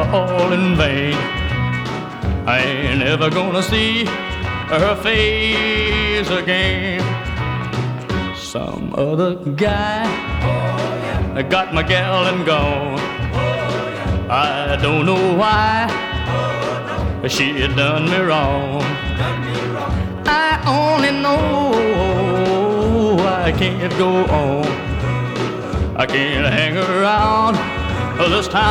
all in vain. I ain't never gonna see her face again. Some other guy got my gal and gone. I don't know why she done me wrong. I only know I can't go on. I can't hang around this time.